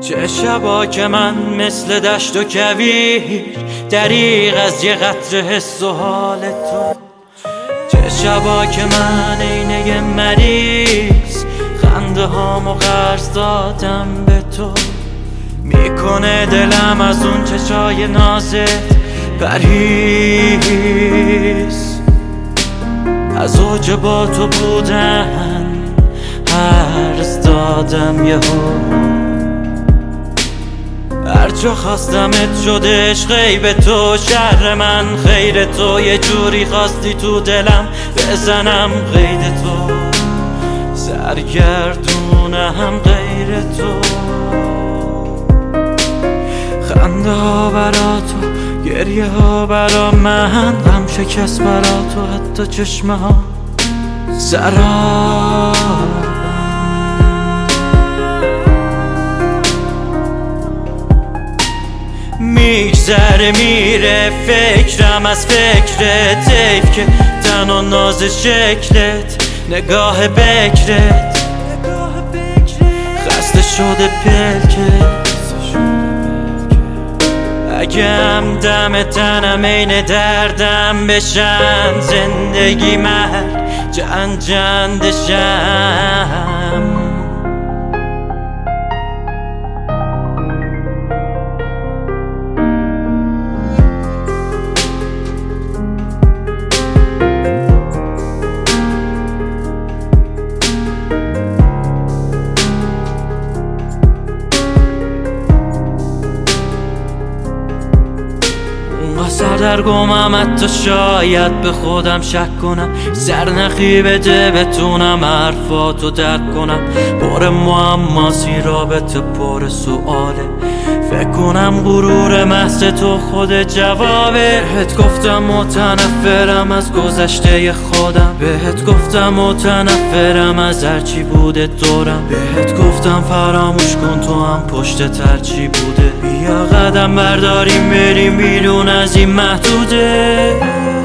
چه شبا که من مثل دشت و کویر دریغ از یه قطره حس و حال تو. چه شبا که من عینه مریض خنده هامو قرض دادم به تو. میکنه دلم از اون چشای نازت پرهیز، از اوج با تو بودن هرز دادم یهو. هر جا خواستمت شد عشقی به تو، شر من خیر تو. یه جوری خواستی تو دلم بزنم قید تو، سرگردونم غیر تو. خنده ها برا تو، گریه ها برا من، غم شکست برا تو، حتی چشمه ها سراب. میگذره میره فکرم از فکرت، حیف که تن و ناز شکلت، نگاه بکرت خسته شده پلکت. اگه هم دم تنم این دردم بشن، زندگی مرگ جندشم. سردرگمم حتی شاید به خودم شک کنم، سرنخی بده بتونم حرفاتو درک کنم. پر معماسی رابطه پر سواله، فکر کنم غرور محض تو خود جوابه. بهت گفتم متنفرم از گذشته خودم، بهت گفتم متنفرم از هرچی بوده دورم. بهت گفتم فراموش کن تو هم پشت ترچی بوده. بیا قدم برداریم بریم بیرون از این محدوده.